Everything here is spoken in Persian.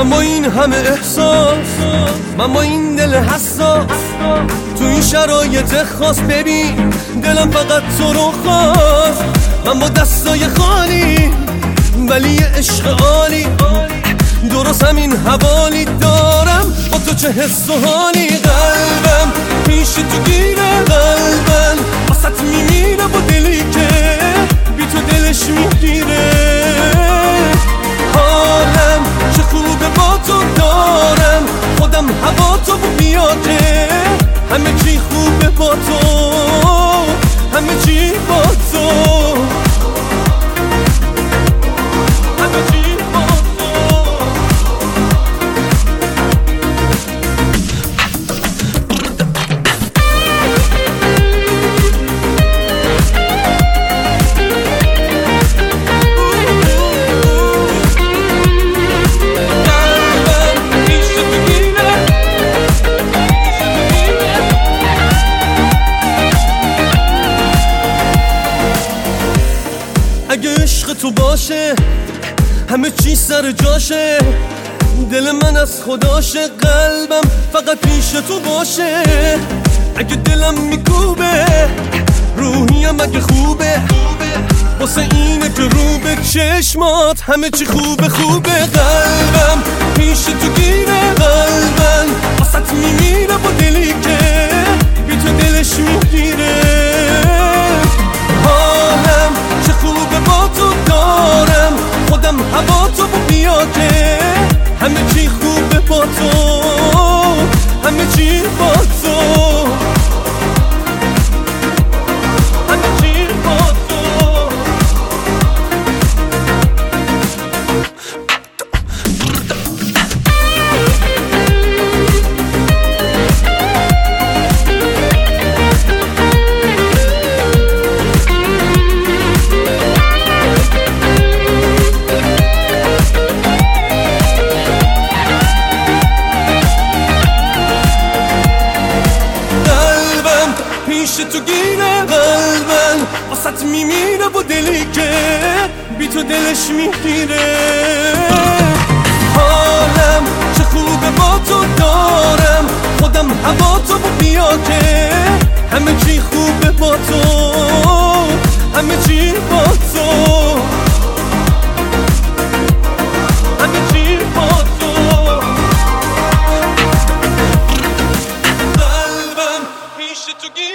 من با این همه احساس، من با این دل حساس، تو این شرایط خاص ببین دلم فقط تو رو خواست. من با دستای خالی ولی یه عشق عالی، درست همین حوالی دارم با تو چه حس و حالی. قلبم پیش تو گیره، قلبم واسط میمیره با دلی که بی تو دلش میگیره. حالم چه خوبه با تو دارم، خودم هوا تو بیاده، همه چی خوبه با تو، همه چی با تو، همه چی با تو. اگه عشق تو باشه همه چی سر جاشه، دل من از خداشه، قلبم فقط پیش تو باشه. اگه دلم میکوبه روحیم اگه خوبه، واسه اینه که رو به چشمات همه چی خوبه خوبه. قلبم پیش تو گیره، قلبم واسط میمیره با دلی که بی تو دلش میگیره. حالم چه خوبه با تو دارم، خودم هوا تو بیاده، همه چی خوبه با تو، همه چی با تو، همه چی با تو. پیش تو گیره، قلبم واسط میمیره با دلی که بی تو دلش میگیره. حالم چه خوبه با تو دارم، خودم هوا تو بیاده، همه چی خوبه با تو، همه چی با تو، همه چی با تو. قلبم پیش تو گیره.